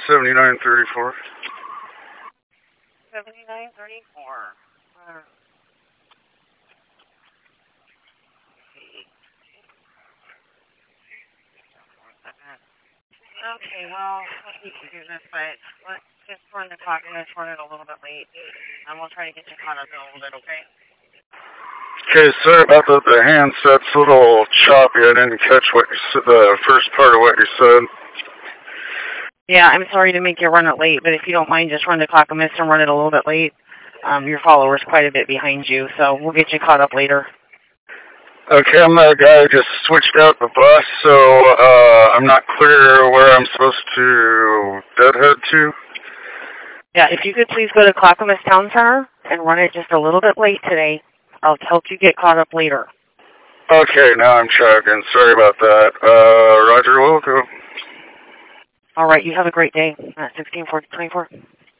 7934. 7934. Okay, well, I hate to do this, but let's just run the clock and let's run it a little bit late. And we'll try to get you caught up in a little bit, okay? Okay, sorry about that. The handset's a little choppy. I didn't catch what you said, the first part of what you said. Yeah, I'm sorry to make you run it late, but if you don't mind, just run the clock a minute and run it a little bit late. Your follower's quite a bit behind you, so we'll get you caught up later. Okay, I'm that guy who just switched out the bus, so I'm not clear where I'm supposed to deadhead to. Yeah, if you could please go to Clackamas Town Center and run it just a little bit late today. I'll help you get caught up later. Okay, now I'm tracking. Sorry about that. Roger, we'll go. All right, you have a great day. 16-4-24.